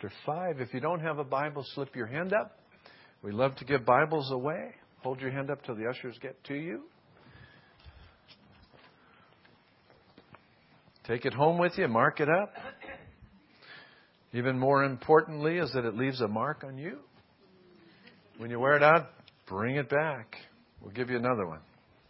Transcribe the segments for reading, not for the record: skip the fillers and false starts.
chapter 5. If you don't have a Bible, slip your hand up. We love to give Bibles away. Hold your hand up till the ushers get to you. Take it home with you. Mark it up. Even more importantly is that it leaves a mark on you. When you wear it out, bring it back. We'll give you another one.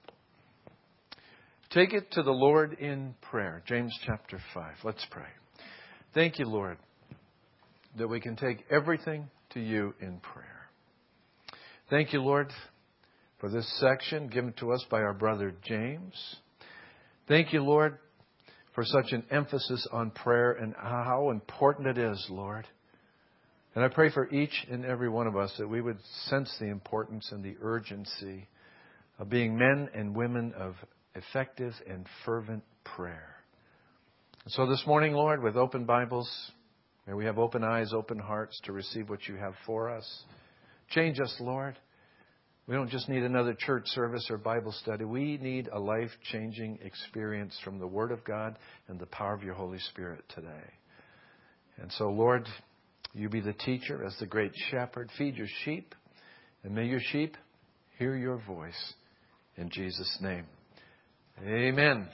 Take it to the Lord in prayer. James chapter 5. Let's pray. Thank you, Lord, that we can take everything to you in prayer. Thank you, Lord, for this section given to us by our brother James. Thank you, Lord, for such an emphasis on prayer and how important it is, Lord. And I pray for each and every one of us that we would sense the importance and the urgency of being men and women of effective and fervent prayer. So this morning, Lord, with open Bibles, may we have open eyes, open hearts to receive what you have for us. Change us, Lord. We don't just need another church service or Bible study. We need a life-changing experience from the Word of God and the power of your Holy Spirit today. And so, Lord, you be the teacher as the great shepherd. Feed your sheep, and may your sheep hear your voice. In Jesus' name, amen.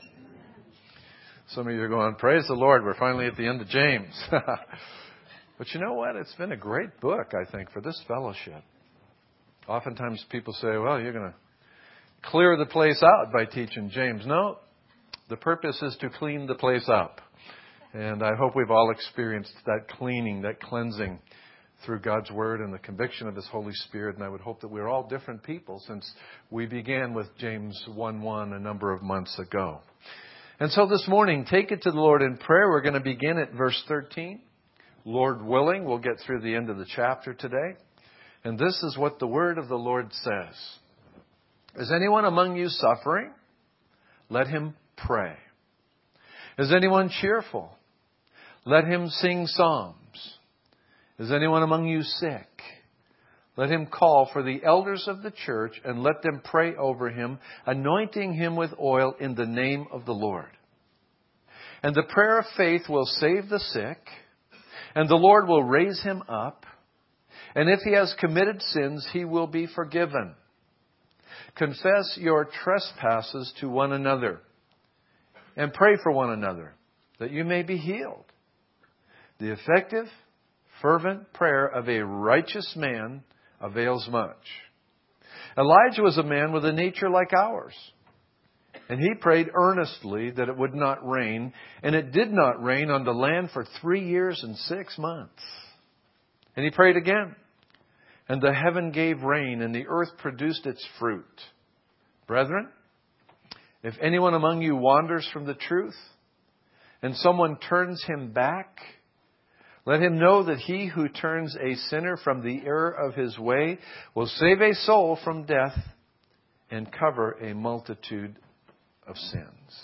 Some of you are going, praise the Lord, we're finally at the end of James. But you know what? It's been a great book, I think, for this fellowship. Oftentimes people say, well, you're going to clear the place out by teaching James. No, the purpose is to clean the place up. And I hope we've all experienced that cleaning, that cleansing through God's Word and the conviction of His Holy Spirit. And I would hope that we're all different people since we began with James 1:1 a number of months ago. And so this morning, take it to the Lord in prayer. We're going to begin at verse 13. Lord willing, we'll get through the end of the chapter today. And this is what the word of the Lord says. Is anyone among you suffering? Let him pray. Is anyone cheerful? Let him sing psalms. Is anyone among you sick? Let him call for the elders of the church and let them pray over him, anointing him with oil in the name of the Lord. And the prayer of faith will save the sick, and the Lord will raise him up. And if he has committed sins, he will be forgiven. Confess your trespasses to one another and pray for one another that you may be healed. The effective, fervent prayer of a righteous man avails much. Elijah was a man with a nature like ours. And he prayed earnestly that it would not rain. And it did not rain on the land for 3 years and 6 months. And he prayed again. And the heaven gave rain, and the earth produced its fruit. Brethren, if anyone among you wanders from the truth, and someone turns him back, let him know that he who turns a sinner from the error of his way will save a soul from death and cover a multitude of sins.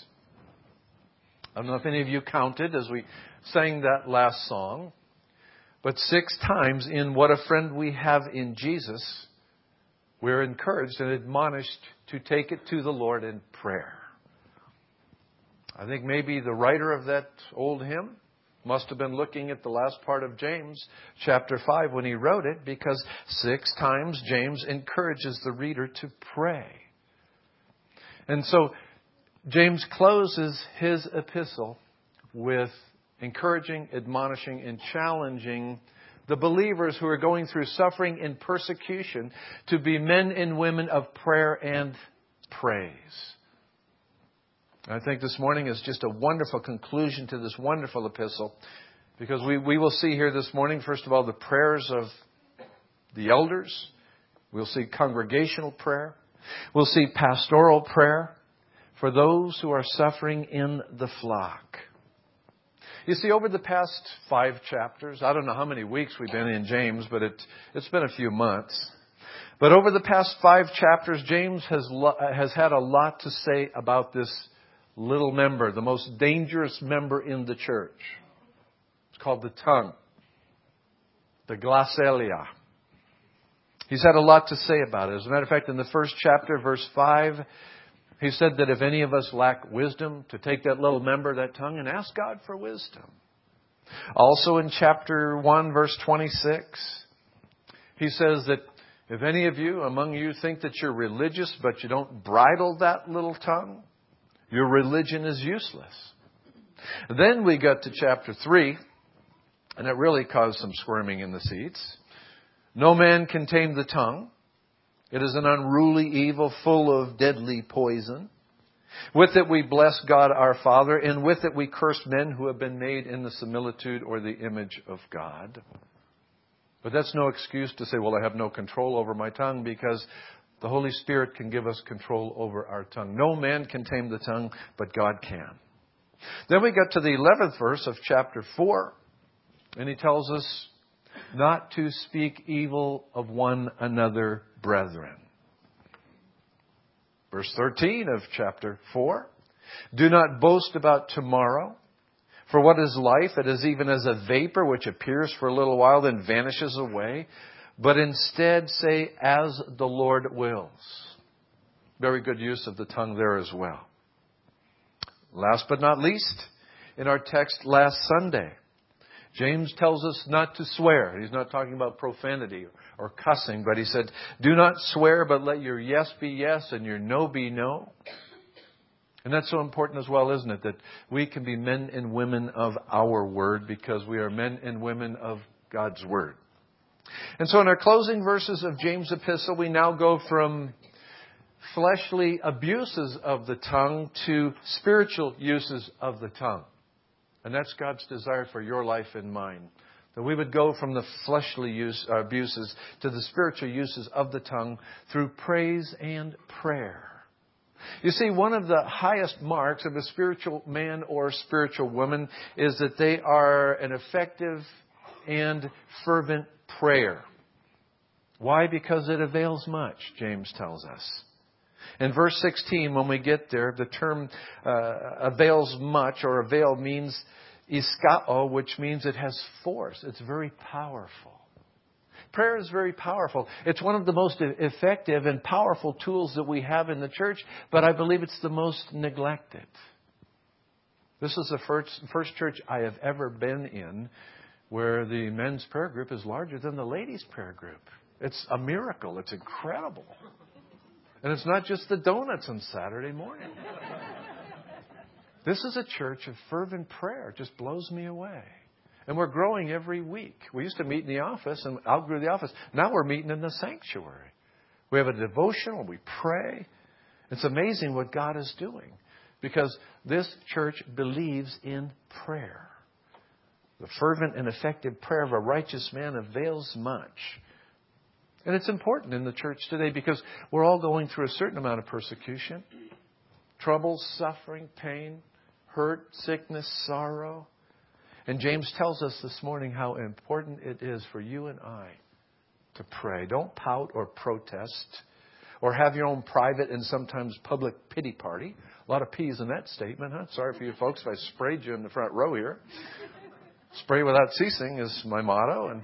I don't know if any of you counted as we sang that last song, but 6 times in What a Friend We Have in Jesus, we're encouraged and admonished to take it to the Lord in prayer. I think maybe the writer of that old hymn must have been looking at the last part of James chapter 5 when he wrote it, because 6 times James encourages the reader to pray. And so James closes his epistle with encouraging, admonishing, and challenging the believers who are going through suffering and persecution to be men and women of prayer and praise. I think this morning is just a wonderful conclusion to this wonderful epistle, because we will see here this morning, first of all, the prayers of the elders. We'll see congregational prayer. We'll see pastoral prayer for those who are suffering in the flock. You see, over the past 5 chapters, I don't know how many weeks we've been in James, but it's been a few months. But over the past 5 chapters, James has had a lot to say about this little member, the most dangerous member in the church. It's called the tongue, the glossalia. He's had a lot to say about it. As a matter of fact, in the first chapter, verse 5, he said that if any of us lack wisdom, to take that little member, that tongue, and ask God for wisdom. Also in chapter 1, verse 26, he says that if any of you among you think that you're religious, but you don't bridle that little tongue, your religion is useless. Then we got to chapter 3, and it really caused some squirming in the seats. No man can tame the tongue. It is an unruly evil full of deadly poison. With it we bless God our Father, and with it we curse men who have been made in the similitude or the image of God. But that's no excuse to say, well, I have no control over my tongue, because the Holy Spirit can give us control over our tongue. No man can tame the tongue, but God can. Then we got to the 11th verse of chapter 4, and he tells us not to speak evil of one another, brethren. Verse 13 of chapter 4, do not boast about tomorrow. For what is life? It is even as a vapor which appears for a little while, then vanishes away. But instead say, as the Lord wills. Very good use of the tongue there as well. Last but not least, in our text last Sunday, James tells us not to swear. He's not talking about profanity or cussing, but he said, do not swear, but let your yes be yes and your no be no. And that's so important as well, isn't it? That we can be men and women of our word, because we are men and women of God's word. And so in our closing verses of James' epistle, we now go from fleshly abuses of the tongue to spiritual uses of the tongue. And that's God's desire for your life and mine. That we would go from the fleshly abuses to the spiritual uses of the tongue through praise and prayer. You see, one of the highest marks of a spiritual man or spiritual woman is that they are an effective and fervent prayer. Why? Because it avails much, James tells us. In verse 16, when we get there, the term avails much, or avail, means iskao, which means it has force. It's very powerful. Prayer is very powerful. It's one of the most effective and powerful tools that we have in the church, but I believe it's the most neglected. This is the first church I have ever been in where the men's prayer group is larger than the ladies' prayer group. It's a miracle. It's incredible. And it's not just the donuts on Saturday morning. This is a church of fervent prayer. It just blows me away. And we're growing every week. We used to meet in the office and outgrew the office. Now we're meeting in the sanctuary. We have a devotional. We pray. It's amazing what God is doing, because this church believes in prayer. The fervent and effective prayer of a righteous man avails much. And it's important in the church today, because we're all going through a certain amount of persecution, trouble, suffering, pain, hurt, sickness, sorrow. And James tells us this morning how important it is for you and I to pray. Don't pout or protest or have your own private and sometimes public pity party. A lot of P's in that statement, huh? Sorry for you folks if I sprayed you in the front row here. Spray without ceasing is my motto.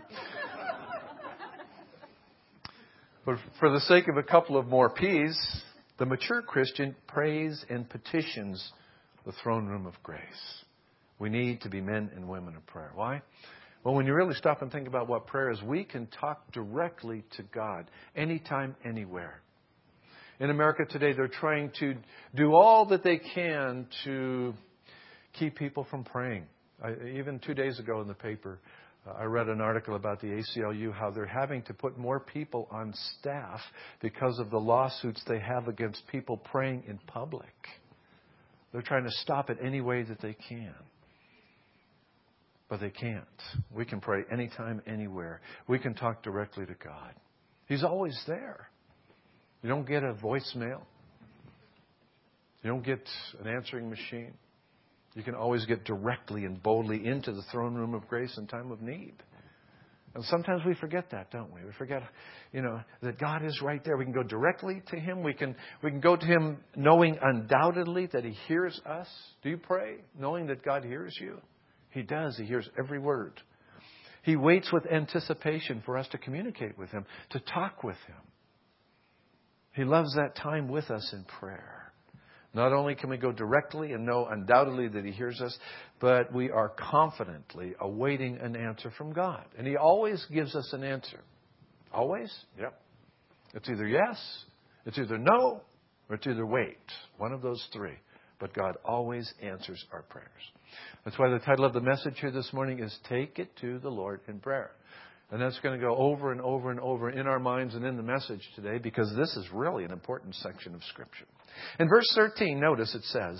But for the sake of a couple of more P's, the mature Christian prays and petitions the throne room of grace. We need to be men and women of prayer. Why? Well, when you really stop and think about what prayer is, we can talk directly to God anytime, anywhere. In America today, they're trying to do all that they can to keep people from praying. Even 2 days ago in the paper, I read an article about the ACLU, how they're having to put more people on staff because of the lawsuits they have against people praying in public. They're trying to stop it any way that they can. But they can't. We can pray anytime, anywhere. We can talk directly to God. He's always there. You don't get a voicemail. You don't get an answering machine. You can always get directly and boldly into the throne room of grace in time of need. And sometimes we forget that, don't we? We forget, that God is right there. We can go directly to Him. We can go to Him knowing undoubtedly that He hears us. Do you pray knowing that God hears you? He does. He hears every word. He waits with anticipation for us to communicate with Him, to talk with Him. He loves that time with us in prayer. Not only can we go directly and know undoubtedly that He hears us, but we are confidently awaiting an answer from God. And He always gives us an answer. Always? Yep. It's either yes, it's either no, or it's either wait. One of those three. But God always answers our prayers. That's why the title of the message here this morning is Take It to the Lord in Prayer. And that's going to go over and over and over in our minds and in the message today, because this is really an important section of Scripture. In verse 13, notice it says,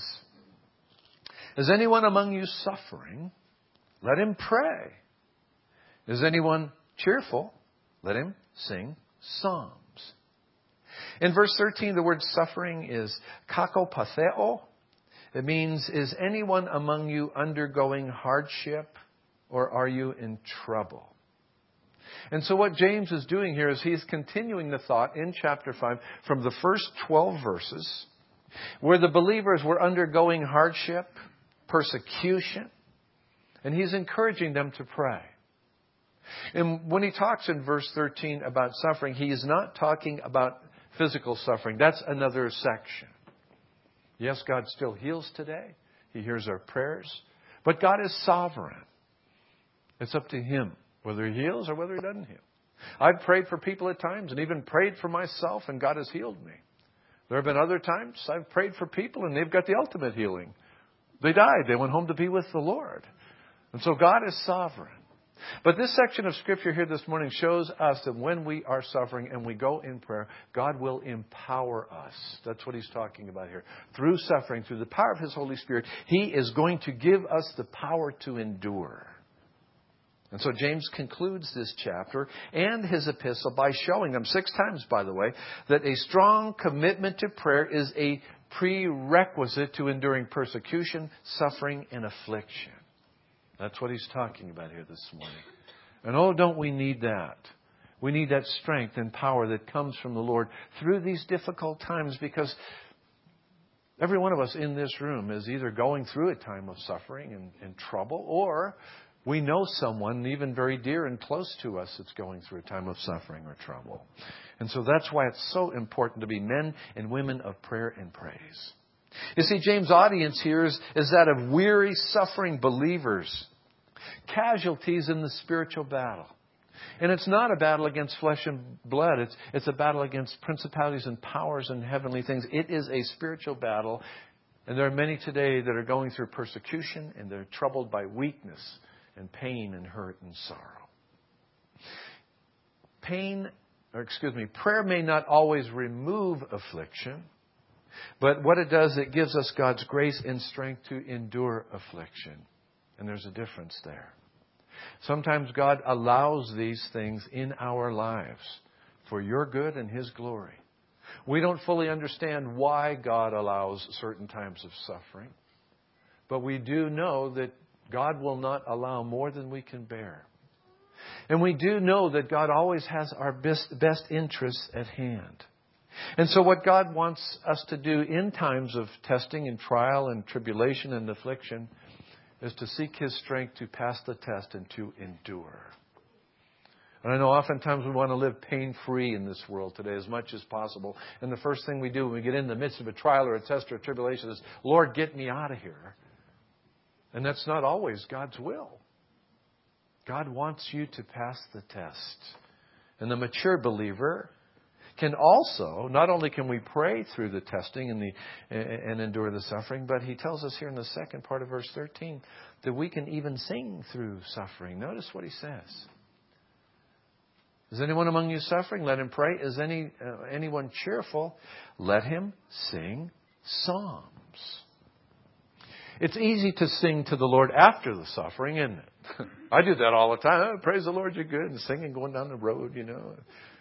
Is anyone among you suffering? Let him pray. Is anyone cheerful? Let him sing psalms. In verse 13, the word suffering is kakopatheo. It means, is anyone among you undergoing hardship, or are you in trouble? And so what James is doing here is he's continuing the thought in chapter 5 from the first 12 verses, where the believers were undergoing hardship, persecution, and he's encouraging them to pray. And when he talks in verse 13 about suffering, he is not talking about physical suffering. That's another section. Yes, God still heals today. He hears our prayers. But God is sovereign. It's up to Him whether He heals or whether He doesn't heal. I've prayed for people at times and even prayed for myself, and God has healed me. There have been other times I've prayed for people and they've got the ultimate healing. They died. They went home to be with the Lord. And so God is sovereign. But this section of Scripture here this morning shows us that when we are suffering and we go in prayer, God will empower us. That's what He's talking about here. Through suffering, through the power of His Holy Spirit, He is going to give us the power to endure. And so James concludes this chapter and his epistle by showing them 6 times, by the way, that a strong commitment to prayer is a prerequisite to enduring persecution, suffering, and affliction. That's what he's talking about here this morning. And oh, don't we need that? We need that strength and power that comes from the Lord through these difficult times, because every one of us in this room is either going through a time of suffering and trouble, or we know someone even very dear and close to us that's going through a time of suffering or trouble. And so that's why it's so important to be men and women of prayer and praise. You see, James' audience here is that of weary, suffering believers, casualties in the spiritual battle. And it's not a battle against flesh and blood. It's a battle against principalities and powers and heavenly things. It is a spiritual battle. And there are many today that are going through persecution, and they're troubled by weakness and pain and hurt and sorrow. Prayer may not always remove affliction, but what it does, it gives us God's grace and strength to endure affliction. And there's a difference there. Sometimes God allows these things in our lives for your good and His glory. We don't fully understand why God allows certain times of suffering, but we do know that God will not allow more than we can bear. And we do know that God always has our best interests at hand. And so what God wants us to do in times of testing and trial and tribulation and affliction is to seek His strength to pass the test and to endure. And I know oftentimes we want to live pain-free in this world today as much as possible. And the first thing we do when we get in the midst of a trial or a test or a tribulation is, Lord, get me out of here. And that's not always God's will. God wants you to pass the test. And the mature believer can also, not only can we pray through the testing and endure the suffering, but he tells us here in the second part of verse 13 that we can even sing through suffering. Notice what he says. Is anyone among you suffering? Let him pray. Is anyone cheerful? Let him sing psalms. It's easy to sing to the Lord after the suffering, isn't it? I do that all the time. Oh, praise the Lord, you're good. And singing going down the road, you know.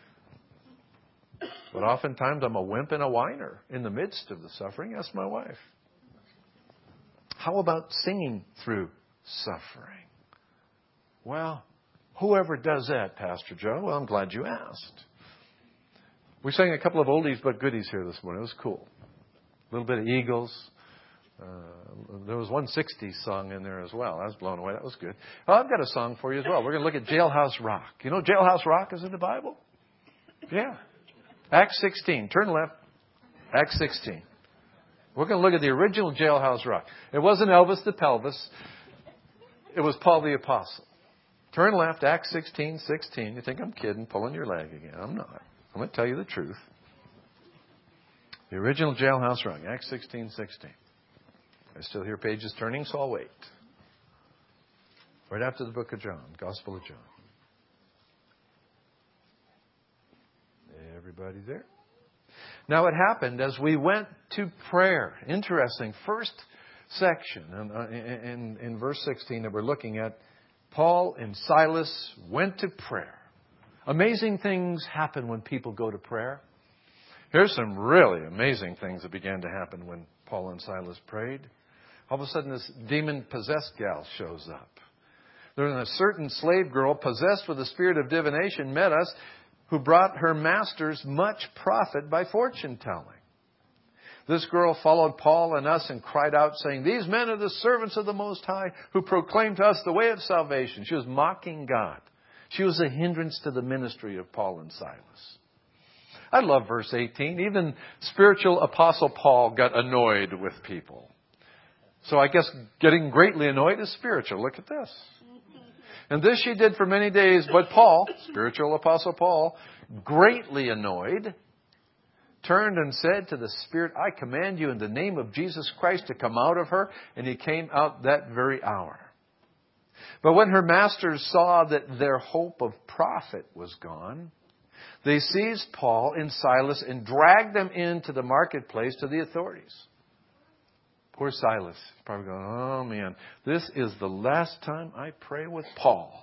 But oftentimes I'm a wimp and a whiner in the midst of the suffering. Ask my wife. How about singing through suffering? Well, whoever does that, Pastor Joe, well, I'm glad you asked. We sang a couple of oldies but goodies here this morning. It was cool. A little bit of Eagles. There was one 60s song in there as well. I was blown away. That was good. Oh, I've got a song for you as well. We're going to look at Jailhouse Rock. You know Jailhouse Rock is in the Bible? Yeah. Acts 16. Turn left. Acts 16. We're going to look at the original Jailhouse Rock. It wasn't Elvis the Pelvis. It was Paul the Apostle. Turn left, Acts 16:16. You think I'm kidding, pulling your leg again. I'm not. I'm going to tell you the truth. The original Jailhouse Rock, Acts 16:16. I still hear pages turning, so I'll wait. Right after the book of John, Gospel of John. Everybody there? Now it happened as we went to prayer. Interesting. First section in verse 16 that we're looking at. Paul and Silas went to prayer. Amazing things happen when people go to prayer. Here's some really amazing things that began to happen when Paul and Silas prayed. All of a sudden this demon-possessed gal shows up. There's a certain slave girl possessed with the spirit of divination met us, who brought her masters much profit by fortune telling. This girl followed Paul and us and cried out, saying, "These men are the servants of the Most High, who proclaim to us the way of salvation." She was mocking God. She was a hindrance to the ministry of Paul and Silas. I love verse 18. Even spiritual apostle Paul got annoyed with people. So I guess getting greatly annoyed is spiritual. Look at this. And this she did for many days, but Paul, spiritual apostle Paul, greatly annoyed, turned and said to the spirit, "I command you in the name of Jesus Christ to come out of her." And he came out that very hour. But when her masters saw that their hope of profit was gone, they seized Paul and Silas and dragged them into the marketplace to the authorities. Poor Silas. Probably going, "Oh man, this is the last time I pray with Paul."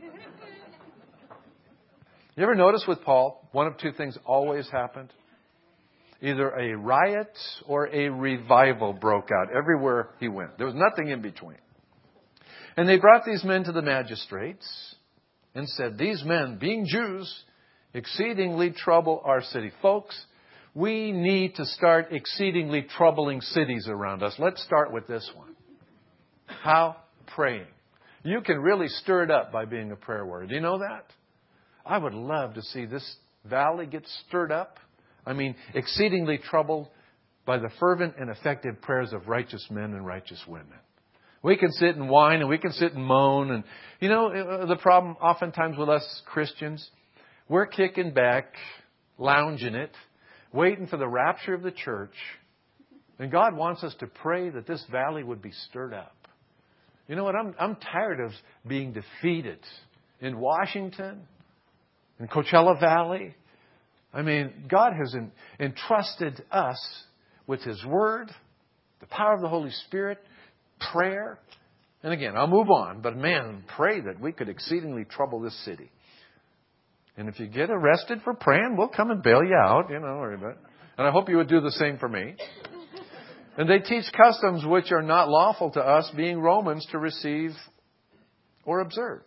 You ever notice with Paul, one of two things always happened? Either a riot or a revival broke out everywhere he went. There was nothing in between. And they brought these men to the magistrates and said, "These men, being Jews, exceedingly trouble our city." Folks, we need to start exceedingly troubling cities around us. Let's start with this one. How? Praying. You can really stir it up by being a prayer warrior. Do you know that? I would love to see this valley get stirred up. I mean, exceedingly troubled by the fervent and effective prayers of righteous men and righteous women. We can sit and whine and we can sit and moan. And you know, the problem oftentimes with us Christians, we're kicking back, lounging it, waiting for the rapture of the church. And God wants us to pray that this valley would be stirred up. You know what? I'm tired of being defeated in Washington, in Coachella Valley. I mean, God has entrusted us with His Word, the power of the Holy Spirit, prayer. And again, I'll move on, but man, pray that we could exceedingly trouble this city. And if you get arrested for praying, we'll come and bail you out, you know. And I hope you would do the same for me. And they teach customs which are not lawful to us, being Romans, to receive or observe.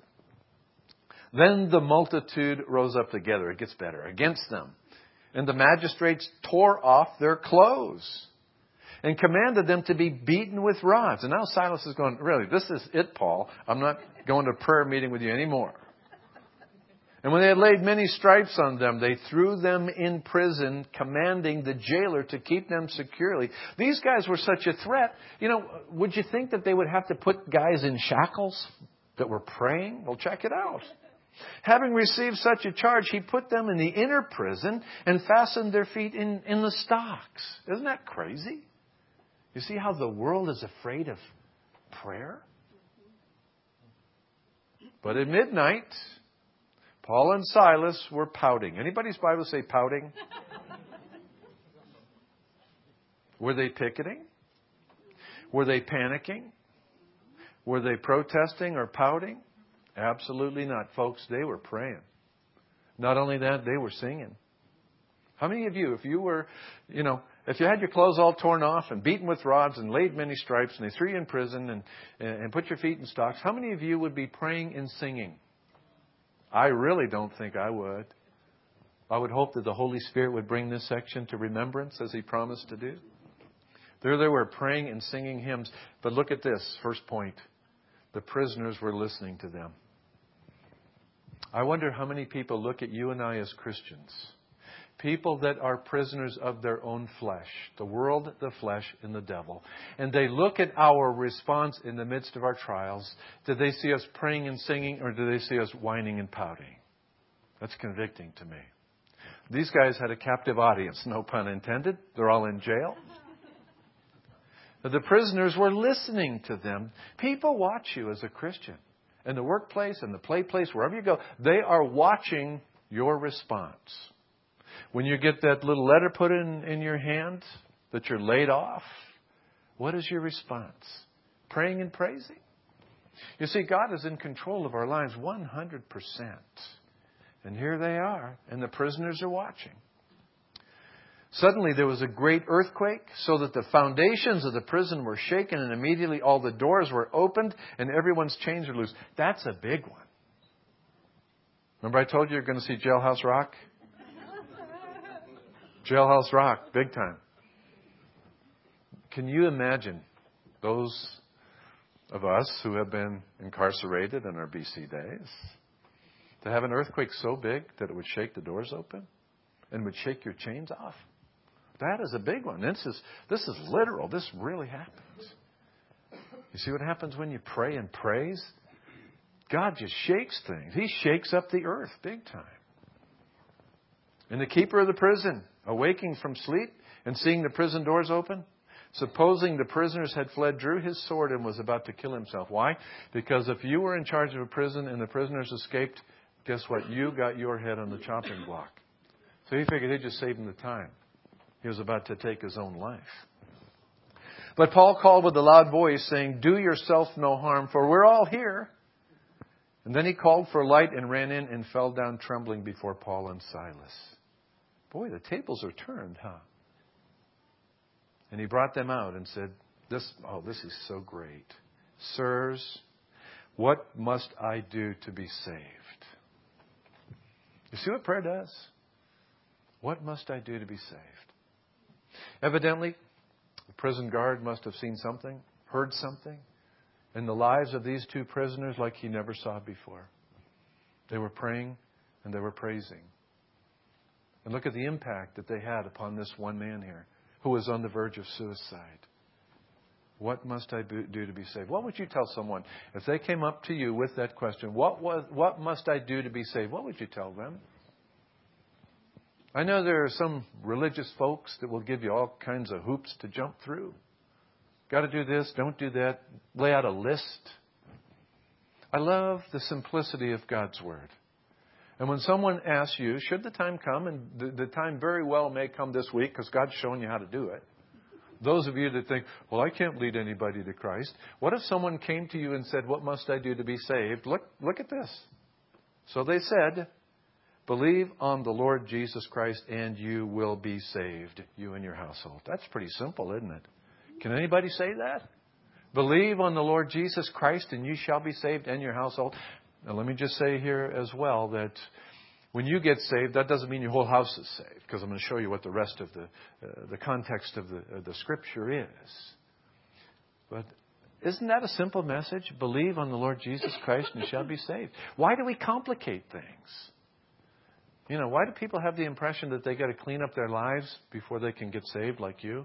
Then the multitude rose up together. It gets better. Against them. And the magistrates tore off their clothes and commanded them to be beaten with rods. And now Silas is going, "Really, this is it, Paul. I'm not going to a prayer meeting with you anymore." And when they had laid many stripes on them, they threw them in prison, commanding the jailer to keep them securely. These guys were such a threat. You know, would you think that they would have to put guys in shackles that were praying? Well, check it out. Having received such a charge, he put them in the inner prison and fastened their feet in the stocks. Isn't that crazy? You see how the world is afraid of prayer? But at midnight, Paul and Silas were pouting. Anybody's Bible say pouting? Were they picketing? Were they panicking? Were they protesting or pouting? Absolutely not, folks. They were praying. Not only that, they were singing. How many of you, if you were, if you had your clothes all torn off and beaten with rods and laid many stripes and they threw you in prison and put your feet in stocks, how many of you would be praying and singing? I really don't think I would. I would hope that the Holy Spirit would bring this section to remembrance as He promised to do. There they were praying and singing hymns. But look at this, first point. The prisoners were listening to them. I wonder how many people look at you and I as Christians, People that are prisoners of their own flesh, the world, the flesh, and the devil. And they look at our response in the midst of our trials. Do they see us praying and singing, or do they see us whining and pouting? That's convicting to me. These guys had a captive audience, no pun intended. They're all in jail. But the prisoners were listening to them. People watch you as a Christian. In the workplace, in the play place, wherever you go, they are watching your response. When you get that little letter put in your hand that you're laid off, what is your response? Praying and praising? You see, God is in control of our lives 100%. And here they are, and the prisoners are watching. Suddenly there was a great earthquake, so that the foundations of the prison were shaken, and immediately all the doors were opened, and everyone's chains were loose. That's a big one. Remember I told you you're going to see Jailhouse Rock? Jailhouse Rock, big time. Can you imagine those of us who have been incarcerated in our BC days to have an earthquake so big that it would shake the doors open and would shake your chains off? That is a big one. This is literal. This really happens. You see what happens when you pray and praise? God just shakes things. He shakes up the earth big time. And the keeper of the prison, awaking from sleep and seeing the prison doors open, supposing the prisoners had fled, drew his sword and was about to kill himself. Why? Because if you were in charge of a prison and the prisoners escaped, guess what? You got your head on the chopping block. So he figured he'd just save him the time. He was about to take his own life. But Paul called with a loud voice, saying, "Do yourself no harm, for we're all here." And then he called for light and ran in and fell down trembling before Paul and Silas. Boy, the tables are turned, huh? And he brought them out and said, this is so great. Sirs, what must I do to be saved? You see what prayer does? What must I do to be saved? Evidently, the prison guard must have seen something, heard something in the lives of these two prisoners like he never saw before. They were praying and they were praising. And look at the impact that they had upon this one man here who was on the verge of suicide. What must I do to be saved? What would you tell someone if they came up to you with that question? What must I do to be saved? What would you tell them? I know there are some religious folks that will give you all kinds of hoops to jump through. Got to do this, don't do that. Lay out a list. I love the simplicity of God's Word. And when someone asks you, should the time come, and the time very well may come this week because God's shown you how to do it. Those of you that think, well, I can't lead anybody to Christ. What if someone came to you and said, what must I do to be saved? Look at this. So they said, believe on the Lord Jesus Christ and you will be saved, you and your household. That's pretty simple, isn't it? Can anybody say that? Believe on the Lord Jesus Christ and you shall be saved and your household. Now, let me just say here as well that when you get saved, that doesn't mean your whole house is saved, because I'm going to show you what the rest of the context of the Scripture is. But isn't that a simple message? Believe on the Lord Jesus Christ and you shall be saved. Why do we complicate things? You know, why do people have the impression that they got to clean up their lives before they can get saved like you?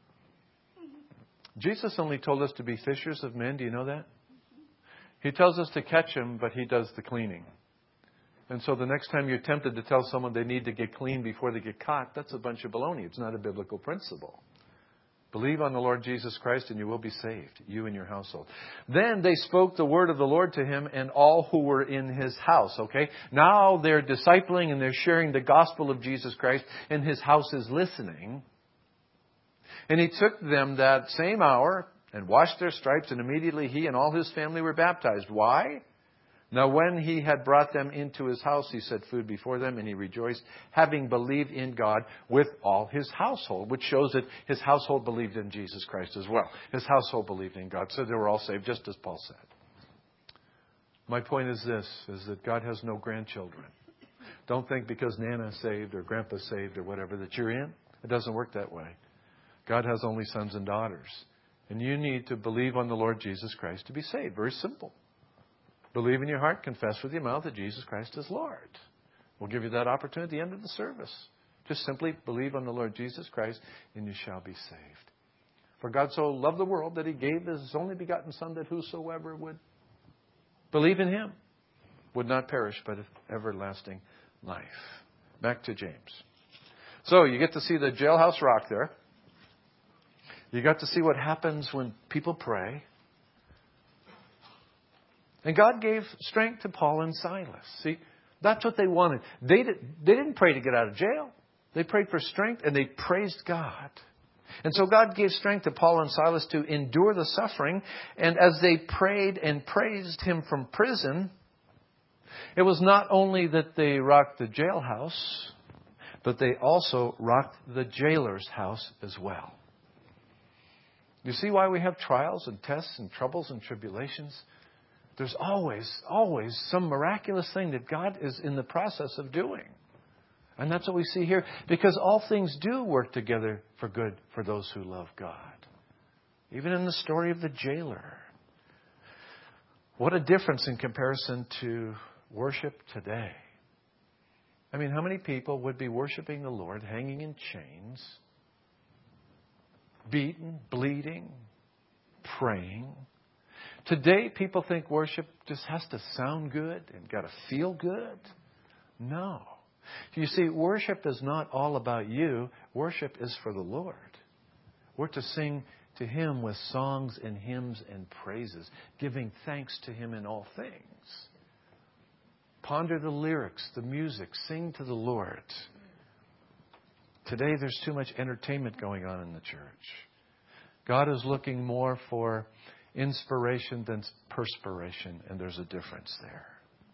Jesus only told us to be fishers of men. Do you know that? He tells us to catch them, but He does the cleaning. And so the next time you're tempted to tell someone they need to get clean before they get caught, that's a bunch of baloney. It's not a biblical principle. Believe on the Lord Jesus Christ and you will be saved, you and your household. Then they spoke the word of the Lord to him and all who were in his house. Okay? Now they're discipling and they're sharing the gospel of Jesus Christ, and his house is listening. And he took them that same hour and washed their stripes, and immediately he and all his family were baptized. Why? Now when he had brought them into his house, he set food before them, and he rejoiced, having believed in God with all his household, which shows that his household believed in Jesus Christ as well. His household believed in God, so they were all saved, just as Paul said. My point is this, is that God has no grandchildren. Don't think because Nana's saved or Grandpa's saved or whatever that you're in. It doesn't work that way. God has only sons and daughters. And you need to believe on the Lord Jesus Christ to be saved. Very simple. Believe in your heart, confess with your mouth that Jesus Christ is Lord. We'll give you that opportunity at the end of the service. Just simply believe on the Lord Jesus Christ and you shall be saved. For God so loved the world that He gave His only begotten Son, that whosoever would believe in Him would not perish but have everlasting life. Back to James. So you get to see the jailhouse rock there. You got to see what happens when people pray. And God gave strength to Paul and Silas. See, that's what they wanted. They didn't pray to get out of jail. They prayed for strength and they praised God. And so God gave strength to Paul and Silas to endure the suffering. And as they prayed and praised Him from prison, it was not only that they rocked the jailhouse, but they also rocked the jailer's house as well. You see why we have trials and tests and troubles and tribulations? There's always some miraculous thing that God is in the process of doing. And that's what we see here. Because all things do work together for good for those who love God. Even in the story of the jailer. What a difference in comparison to worship today. I mean, how many people would be worshiping the Lord hanging in chains, beaten, bleeding, praying? Today, people think worship just has to sound good and got to feel good. No. You see, worship is not all about you. Worship is for the Lord. We're to sing to Him with songs and hymns and praises, giving thanks to Him in all things. Ponder the lyrics, the music, sing to the Lord. Today, there's too much entertainment going on in the church. God is looking more for inspiration than perspiration, and there's a difference there.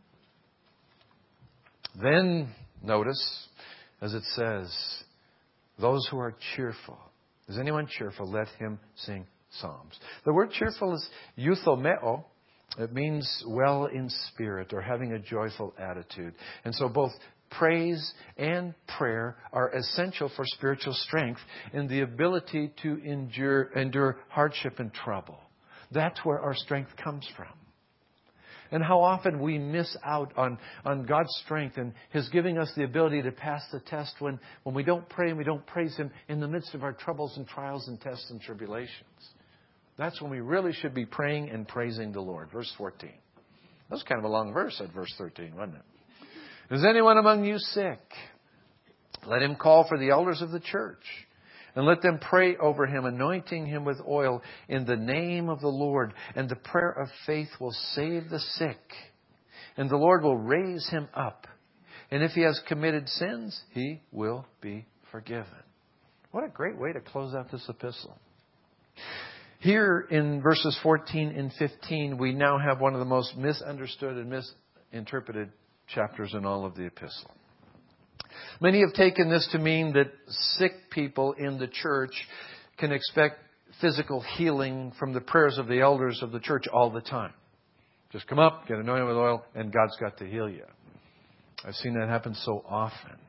Then, notice, as it says, those who are cheerful. Is anyone cheerful? Let him sing psalms. The word cheerful is euthomeo. It means well in spirit or having a joyful attitude. And so both praise and prayer are essential for spiritual strength and the ability to endure hardship and trouble. That's where our strength comes from. And how often we miss out on God's strength and His giving us the ability to pass the test when we don't pray and we don't praise Him in the midst of our troubles and trials and tests and tribulations. That's when we really should be praying and praising the Lord. Verse 14. That was kind of a long verse at verse 13, wasn't it? Is anyone among you sick? Let him call for the elders of the church. And let them pray over him, anointing him with oil in the name of the Lord. And the prayer of faith will save the sick. And the Lord will raise him up. And if he has committed sins, he will be forgiven. What a great way to close out this epistle. Here in verses 14 and 15, we now have one of the most misunderstood and misinterpreted chapters in all of the epistle. Many have taken this to mean that sick people in the church can expect physical healing from the prayers of the elders of the church all the time. Just come up, get anointed with oil, and God's got to heal you. I've seen that happen so often.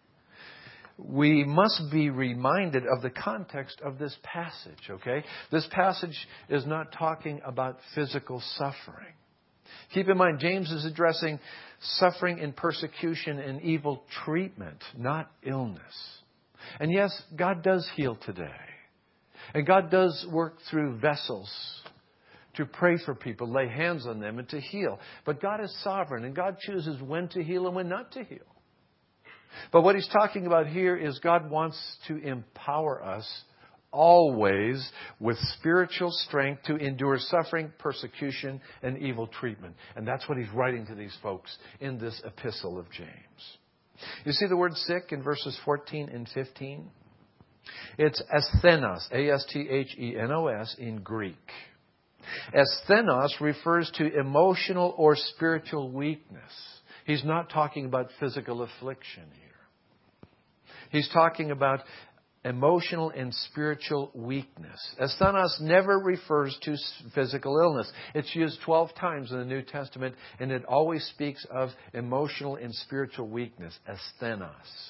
We must be reminded of the context of this passage, okay? This passage is not talking about physical suffering. Keep in mind, James is addressing suffering and persecution and evil treatment, not illness. And yes, God does heal today. And God does work through vessels to pray for people, lay hands on them, and to heal. But God is sovereign, and God chooses when to heal and when not to heal. But what He's talking about here is God wants to empower us always with spiritual strength to endure suffering, persecution, and evil treatment. And that's what He's writing to these folks in this epistle of James. You see the word sick in verses 14 and 15? It's asthenos, A-S-T-H-E-N-O-S in Greek. Asthenos refers to emotional or spiritual weakness. He's not talking about physical affliction here. He's talking about emotional and spiritual weakness. Asthenos never refers to physical illness. It's used 12 times in the New Testament, and it always speaks of emotional and spiritual weakness. Asthenos.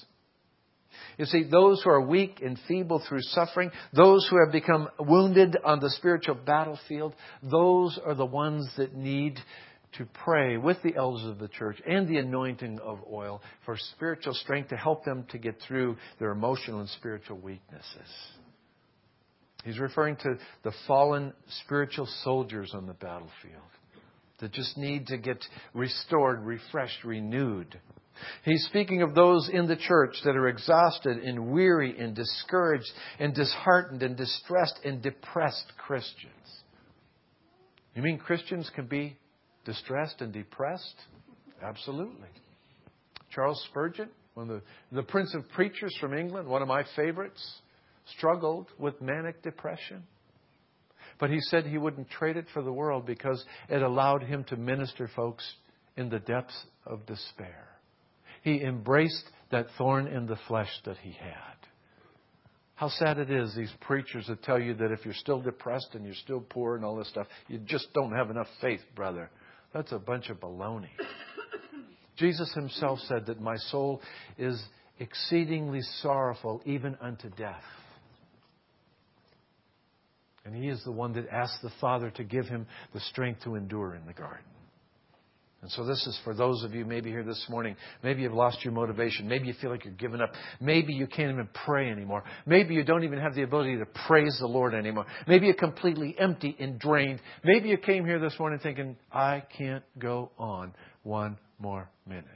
You see, those who are weak and feeble through suffering, those who have become wounded on the spiritual battlefield, those are the ones that need to pray with the elders of the church and the anointing of oil for spiritual strength to help them to get through their emotional and spiritual weaknesses. He's referring to the fallen spiritual soldiers on the battlefield that just need to get restored, refreshed, renewed. He's speaking of those in the church that are exhausted and weary and discouraged and disheartened and distressed and depressed Christians. You mean Christians can be distressed and depressed? Absolutely. Charles Spurgeon, one of the Prince of Preachers from England, one of my favorites, struggled with manic depression. But he said he wouldn't trade it for the world because it allowed him to minister folks in the depths of despair. He embraced that thorn in the flesh that he had. How sad it is, these preachers that tell you that if you're still depressed and you're still poor and all this stuff, you just don't have enough faith, brother. That's a bunch of baloney. Jesus himself said that my soul is exceedingly sorrowful, even unto death. And he is the one that asked the Father to give him the strength to endure in the garden. And so this is for those of you maybe here this morning. Maybe you've lost your motivation. Maybe you feel like you're giving up. Maybe you can't even pray anymore. Maybe you don't even have the ability to praise the Lord anymore. Maybe you're completely empty and drained. Maybe you came here this morning thinking, I can't go on one more minute.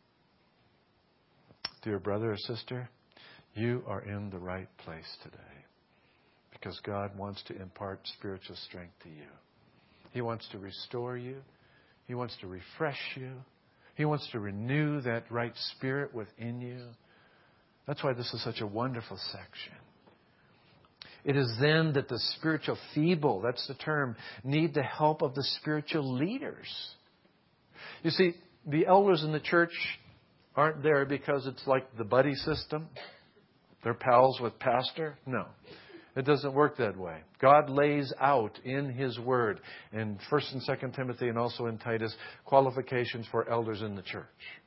Dear brother or sister, you are in the right place today. Because God wants to impart spiritual strength to you. He wants to restore you. He wants to refresh you. He wants to renew that right spirit within you. That's why this is such a wonderful section. It is then that the spiritual feeble, that's the term, need the help of the spiritual leaders. You see, the elders in the church aren't there because it's like the buddy system. They're pals with pastor. No. It doesn't work that way. God lays out in His Word, in 1 and 2 Timothy and also in Titus, qualifications for elders in the church.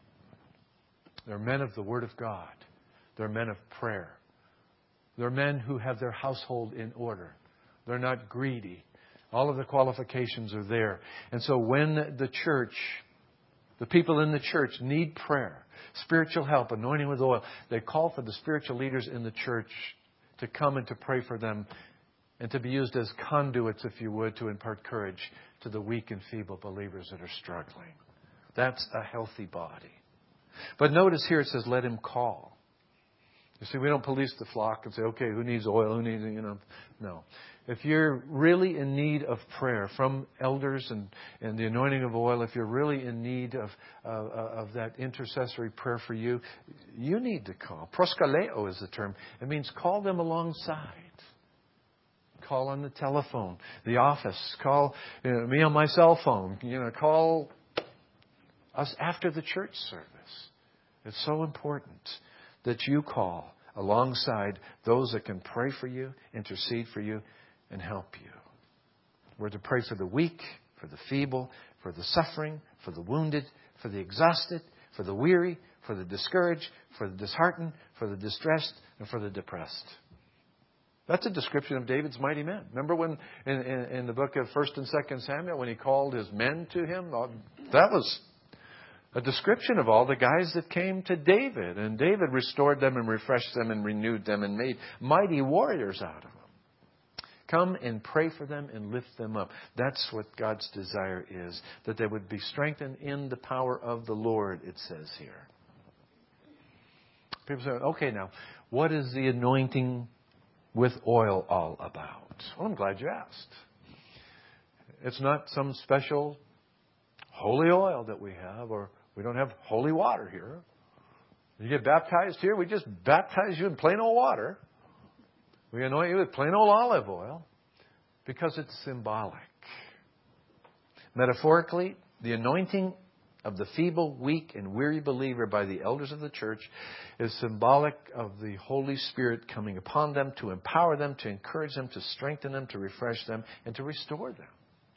They're men of the Word of God. They're men of prayer. They're men who have their household in order. They're not greedy. All of the qualifications are there. And so when the church, the people in the church need prayer, spiritual help, anointing with oil, they call for the spiritual leaders in the church to come and to pray for them and to be used as conduits, if you would, to impart courage to the weak and feeble believers that are struggling. That's a healthy body. But notice here it says, let him call. You see, we don't police the flock and say, okay, who needs oil? Who needs, No. If you're really in need of prayer from elders and the anointing of oil, if you're really in need of that intercessory prayer for you, you need to call. Proskaleo is the term. It means call them alongside. Call on the telephone, the office. Call me on my cell phone. Call us after the church service. It's so important that you call alongside those that can pray for you, intercede for you, and help you. We're to pray for the weak, for the feeble, for the suffering, for the wounded, for the exhausted, for the weary, for the discouraged, for the disheartened, for the distressed, and for the depressed. That's a description of David's mighty men. Remember when in the book of 1 and 2 Samuel, when he called his men to him? That was a description of all the guys that came to David. And David restored them and refreshed them and renewed them and made mighty warriors out of them. Come and pray for them and lift them up. That's what God's desire is, that they would be strengthened in the power of the Lord, it says here. People say, okay, now, what is the anointing with oil all about? Well, I'm glad you asked. It's not some special holy oil that we have, or we don't have holy water here. You get baptized here, we just baptize you in plain old water. We anoint you with plain old olive oil because it's symbolic. Metaphorically, the anointing of the feeble, weak, and weary believer by the elders of the church is symbolic of the Holy Spirit coming upon them to empower them, to encourage them, to strengthen them, to refresh them, and to restore them.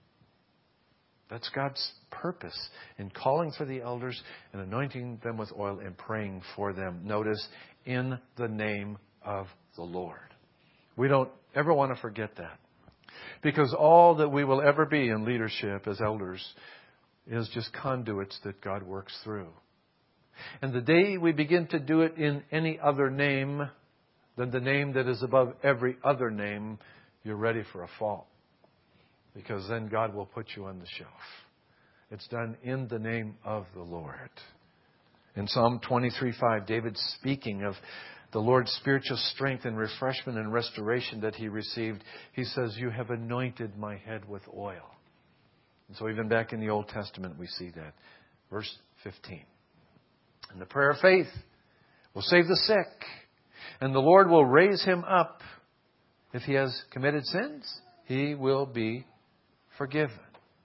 That's God's purpose in calling for the elders and anointing them with oil and praying for them. Notice, in the name of the Lord. We don't ever want to forget that. Because all that we will ever be in leadership as elders is just conduits that God works through. And the day we begin to do it in any other name than the name that is above every other name, you're ready for a fall. Because then God will put you on the shelf. It's done in the name of the Lord. In Psalm 23:5, David's speaking of the Lord's spiritual strength and refreshment and restoration that he received. He says, "You have anointed my head with oil." And so even back in the Old Testament, we see that. Verse 15. And the prayer of faith will save the sick, and the Lord will raise him up. If he has committed sins, he will be forgiven.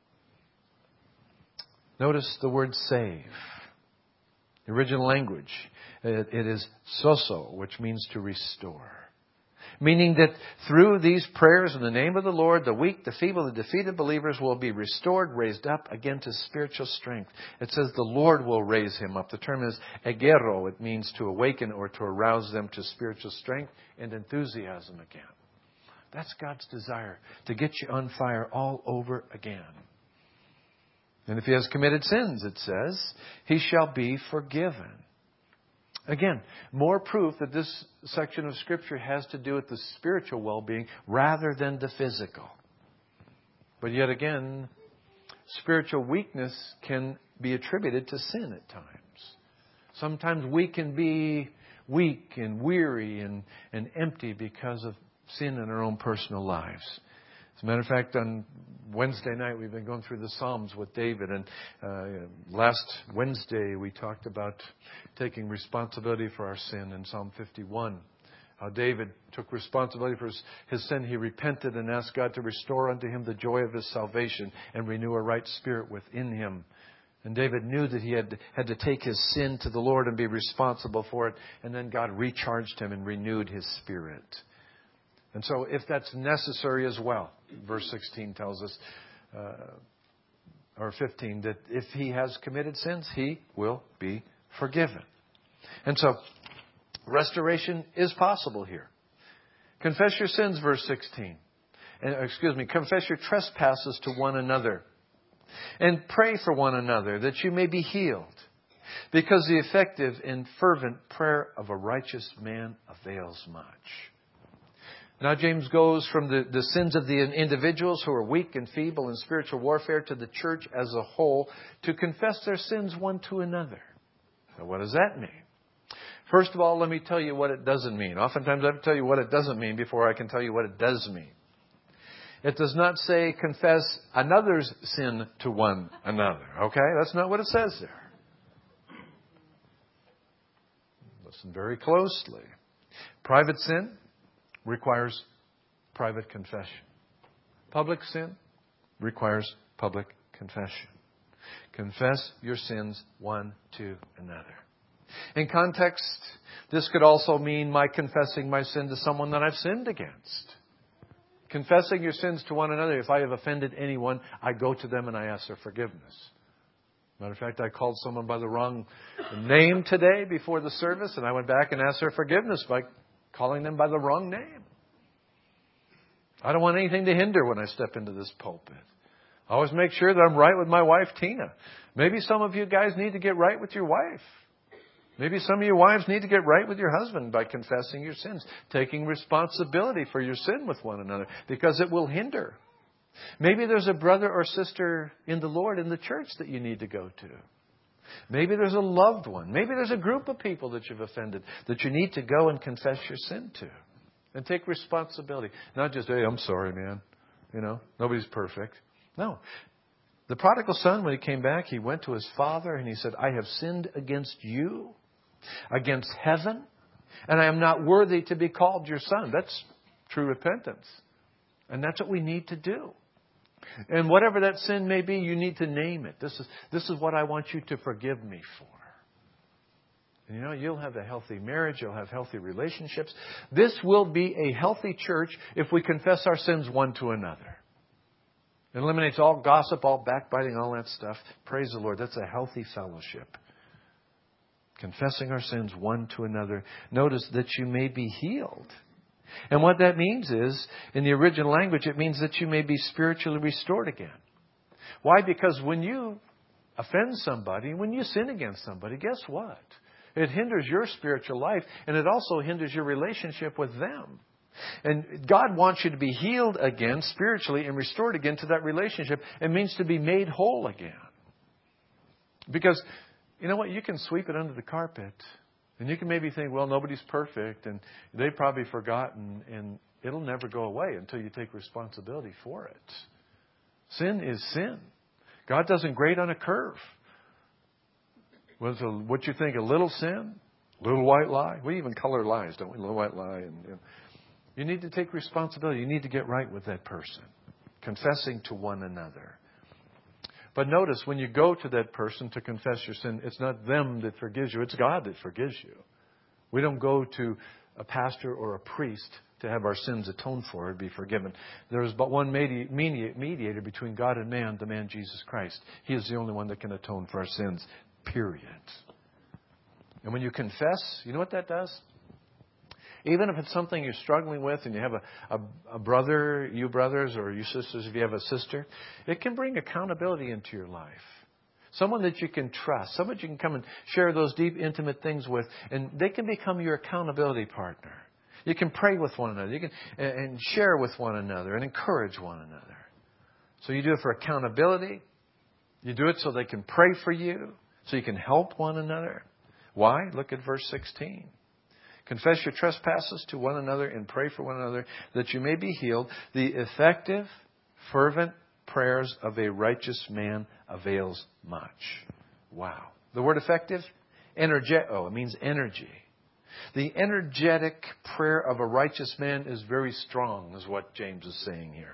Notice the word save. The original language, it is sozo, which means to restore. Meaning that through these prayers in the name of the Lord, the weak, the feeble, the defeated believers will be restored, raised up again to spiritual strength. It says the Lord will raise him up. The term is egero. It means to awaken or to arouse them to spiritual strength and enthusiasm again. That's God's desire, to get you on fire all over again. And if he has committed sins, it says, he shall be forgiven. Again, more proof that this section of Scripture has to do with the spiritual well-being rather than the physical. But yet again, spiritual weakness can be attributed to sin at times. Sometimes we can be weak and weary and empty because of sin in our own personal lives. As a matter of fact, on Wednesday night, we've been going through the Psalms with David. And last Wednesday, we talked about taking responsibility for our sin in Psalm 51. How David took responsibility for his sin. He repented and asked God to restore unto him the joy of his salvation and renew a right spirit within him. And David knew that he had to take his sin to the Lord and be responsible for it. And then God recharged him and renewed his spirit. And so if that's necessary as well, verse 16 tells us, or 15, that if he has committed sins, he will be forgiven. And so restoration is possible here. Confess your sins, verse 16. Confess your trespasses to one another. And pray for one another that you may be healed. Because the effective and fervent prayer of a righteous man avails much. Now James goes from the sins of the individuals who are weak and feeble in spiritual warfare to the church as a whole to confess their sins one to another. Now what does that mean? First of all, let me tell you what it doesn't mean. Oftentimes I have to tell you what it doesn't mean before I can tell you what it does mean. It does not say confess another's sin to one another. Okay? That's not what it says there. Listen very closely. Private sin requires private confession. Public sin requires public confession. Confess your sins one to another. In context, this could also mean my confessing my sin to someone that I've sinned against. Confessing your sins to one another. If I have offended anyone, I go to them and I ask their forgiveness. Matter of fact, I called someone by the wrong name today before the service, and I went back and asked their forgiveness by calling them by the wrong name. I don't want anything to hinder when I step into this pulpit. I always make sure that I'm right with my wife, Tina. Maybe some of you guys need to get right with your wife. Maybe some of your wives need to get right with your husband by confessing your sins, taking responsibility for your sin with one another, because it will hinder. Maybe there's a brother or sister in the Lord in the church that you need to go to. Maybe there's a loved one. Maybe there's a group of people that you've offended that you need to go and confess your sin to. And take responsibility. Not just, hey, I'm sorry, man. You know, nobody's perfect. No. The prodigal son, when he came back, he went to his father and he said, I have sinned against you, against heaven, and I am not worthy to be called your son. That's true repentance. And that's what we need to do. And whatever that sin may be, you need to name it. This is what I want you to forgive me for. And you know, you'll have a healthy marriage. You'll have healthy relationships. This will be a healthy church if we confess our sins one to another. It eliminates all gossip, all backbiting, all that stuff. Praise the Lord. That's a healthy fellowship. Confessing our sins one to another. Notice that you may be healed. And what that means is, in the original language, it means that you may be spiritually restored again. Why? Because when you offend somebody, when you sin against somebody, guess what? It hinders your spiritual life, and it also hinders your relationship with them. And God wants you to be healed again spiritually and restored again to that relationship. It means to be made whole again. Because, you know what? You can sweep it under the carpet. And you can maybe think, well, nobody's perfect. And they've probably forgotten. And it'll never go away until you take responsibility for it. Sin is sin. God doesn't grade on a curve. What you think, a little sin? A little white lie? We even color lies, don't we? A little white lie. And you need to take responsibility. You need to get right with that person. Confessing to one another. But notice, when you go to that person to confess your sin, it's not them that forgives you. It's God that forgives you. We don't go to a pastor or a priest to have our sins atoned for and be forgiven. There is but one mediator between God and man, the man Jesus Christ. He is the only one that can atone for our sins, period. And when you confess, you know what that does? Even if it's something you're struggling with and you have a brother, you brothers, or you sisters if you have a sister, it can bring accountability into your life. Someone that you can trust, someone you can come and share those deep, intimate things with, and they can become your accountability partner. You can pray with one another. You can and share with one another and encourage one another. So you do it for accountability. You do it so they can pray for you, so you can help one another. Why? Look at verse 16. Confess your trespasses to one another and pray for one another that you may be healed. The effective, fervent prayers of a righteous man avails much. Wow. The word effective, energeo, it means energy. The energetic prayer of a righteous man is very strong, is what James is saying here.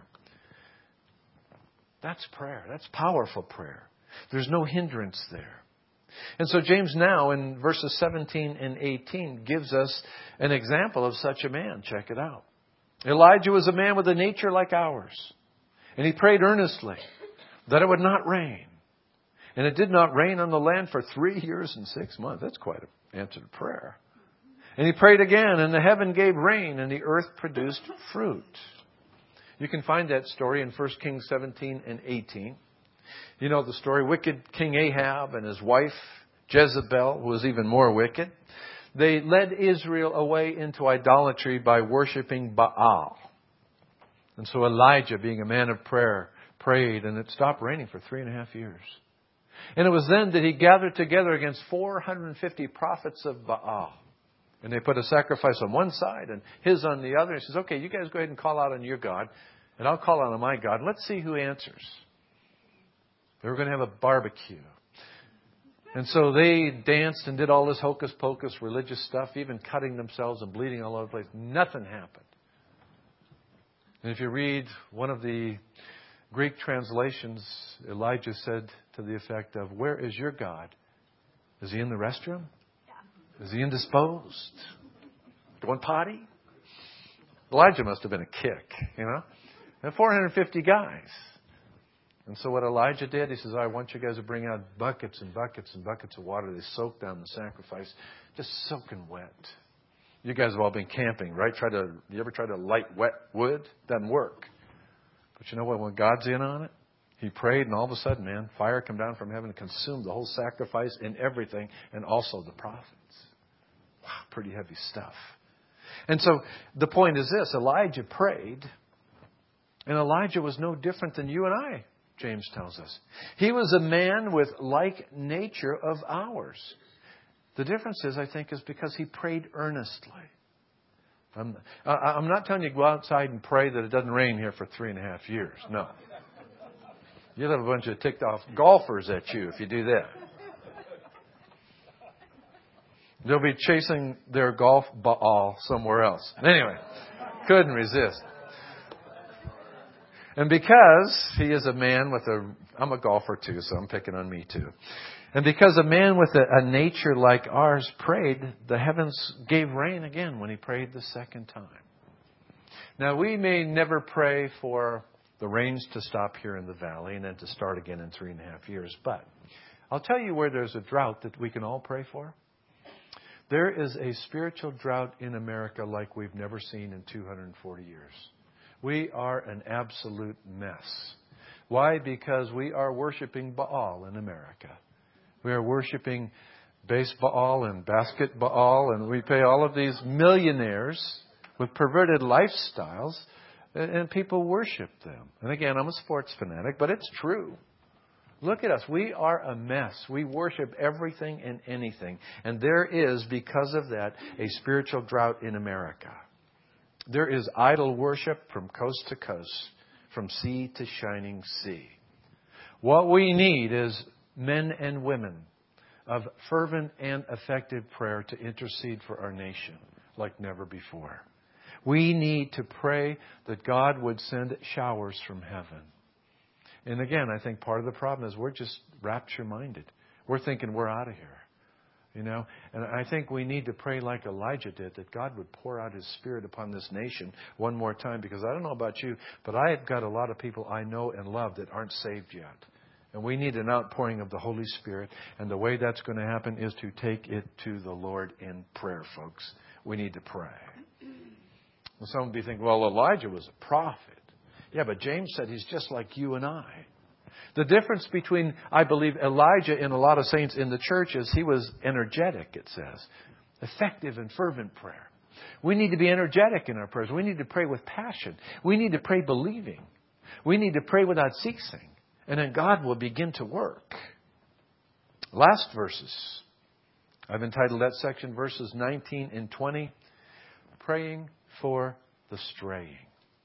That's prayer. That's powerful prayer. There's no hindrance there. And so James now in verses 17 and 18 gives us an example of such a man. Check it out. Elijah was a man with a nature like ours. And he prayed earnestly that it would not rain. And it did not rain on the land for 3 years and 6 months. That's quite an answered prayer. And he prayed again, and the heaven gave rain, and the earth produced fruit. You can find that story in 1 Kings 17 and 18. You know the story. Wicked King Ahab and his wife Jezebel, who was even more wicked, they led Israel away into idolatry by worshiping Baal. And so Elijah, being a man of prayer, prayed, and it stopped raining for 3.5 years. And it was then that he gathered together against 450 prophets of Baal. And they put a sacrifice on one side and his on the other. He says, okay, you guys go ahead and call out on your God, and I'll call out on my God. Let's see who answers. They were going to have a barbecue. And so they danced and did all this hocus pocus religious stuff, even cutting themselves and bleeding all over the place. Nothing happened. And if you read one of the Greek translations, Elijah said to the effect of, where is your God? Is he in the restroom? Is he indisposed? Going potty? Elijah must have been a kick, you know. And 450 guys. And so what Elijah did, he says, I want you guys to bring out buckets and buckets and buckets of water. They soak down the sacrifice, just soaking wet. You guys have all been camping, right? You ever try to light wet wood? Doesn't work. But you know what? When God's in on it, he prayed, and all of a sudden, man, fire come down from heaven and consumed the whole sacrifice and everything, and also the prophets. Wow, pretty heavy stuff. And so the point is this. Elijah prayed, and Elijah was no different than you and I, James tells us. He was a man with like nature of ours. The difference is, I think, is because he prayed earnestly. I'm not telling you to go outside and pray that it doesn't rain here for 3.5 years. No. You'll have a bunch of ticked off golfers at you if you do that. They'll be chasing their golf ball somewhere else. Anyway, couldn't resist. And because he is a man with I'm a golfer too, so I'm picking on me too. And because a man with a nature like ours prayed, the heavens gave rain again when he prayed the second time. Now, we may never pray for the rains to stop here in the valley and then to start again in 3.5 years. But I'll tell you where there's a drought that we can all pray for. There is a spiritual drought in America like we've never seen in 240 years. We are an absolute mess. Why? Because we are worshiping Baal in America. We are worshiping baseball and basketball, and we pay all of these millionaires with perverted lifestyles, and people worship them. And again, I'm a sports fanatic, but it's true. Look at us. We are a mess. We worship everything and anything. And there is, because of that, a spiritual drought in America. There is idol worship from coast to coast, from sea to shining sea. What we need is men and women of fervent and effective prayer to intercede for our nation like never before. We need to pray that God would send showers from heaven. And again, I think part of the problem is we're just rapture-minded. We're thinking we're out of here. You know, and I think we need to pray like Elijah did, that God would pour out His Spirit upon this nation one more time. Because I don't know about you, but I've got a lot of people I know and love that aren't saved yet. And we need an outpouring of the Holy Spirit. And the way that's going to happen is to take it to the Lord in prayer, folks. We need to pray. Well, some will be thinking, well, Elijah was a prophet. Yeah, but James said he's just like you and I. The difference between, I believe, Elijah and a lot of saints in the church is he was energetic, it says. Effective and fervent prayer. We need to be energetic in our prayers. We need to pray with passion. We need to pray believing. We need to pray without ceasing. And then God will begin to work. Last verses. I've entitled that section verses 19 and 20. Praying for the straying.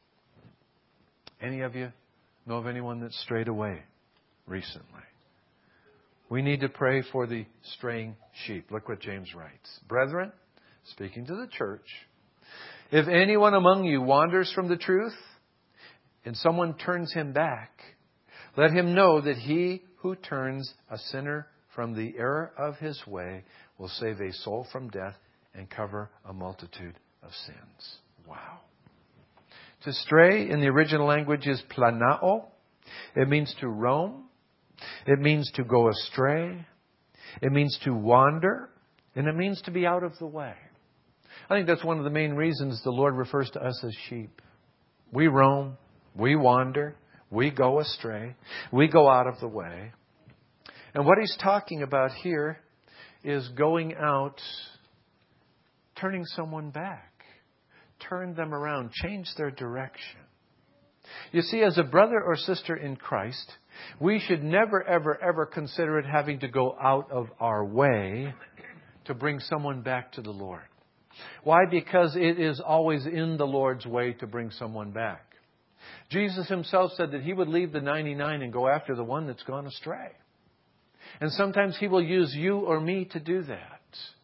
Any of you know of anyone that's strayed away recently? We need to pray for the straying sheep. Look what James writes. Brethren, speaking to the church, if anyone among you wanders from the truth and someone turns him back, let him know that he who turns a sinner from the error of his way will save a soul from death and cover a multitude of sins. Wow. To stray in the original language is planao. It means to roam. It means to go astray. It means to wander. And it means to be out of the way. I think that's one of the main reasons the Lord refers to us as sheep. We roam. We wander. We go astray. We go out of the way. And what He's talking about here is going out, turning someone back. Turn them around. Change their direction. You see, as a brother or sister in Christ, we should never, ever, ever consider it having to go out of our way to bring someone back to the Lord. Why? Because it is always in the Lord's way to bring someone back. Jesus Himself said that He would leave the 99 and go after the one that's gone astray. And sometimes He will use you or me to do that.